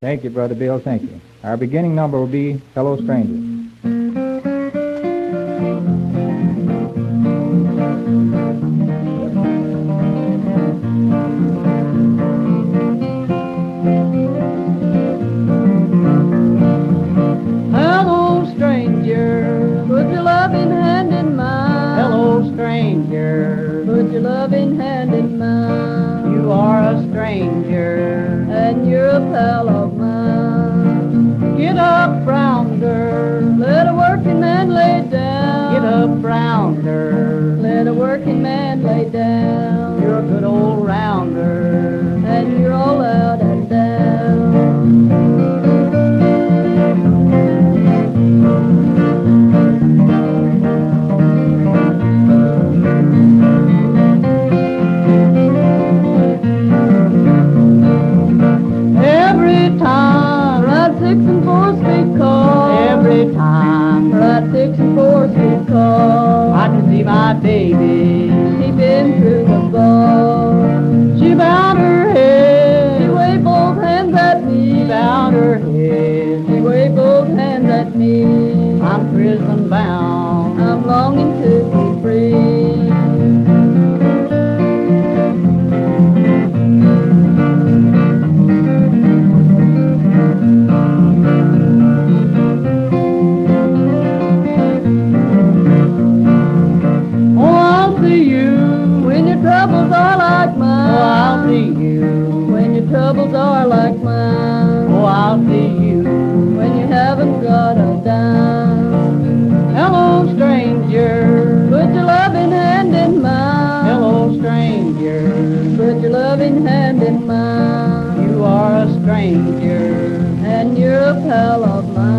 Thank you, Brother Bill. Thank you. Our beginning number will be Hello, Stranger. Hello, stranger, put your loving hand in mine. Hello, stranger, Put your loving hand in mine. you are a stranger. And you're a pal of mine. Get up, brown girl, Let a working man lay down. get up, brown girl. Let a working man lay down. You're a good old rounder. And you're all out and down. Every time, Ride 6 and 4 speed car. every time, Ride 6 and 4 speed car. I can see my baby. She been through the bar. She bowed her She head, waved both hands at me. she bowed her head. She waved both hands at me. I'm prison bound. I'm longing to be free. Oh, I'll see you. When your troubles are like Oh, I'll mine. see you. When your troubles are like mine. Oh, I'll see you. When you haven't got a dime. Hello, stranger. Put your loving hand in mine. Hello, stranger. Put your loving hand in mine. You are a stranger. And you're a pal of mine.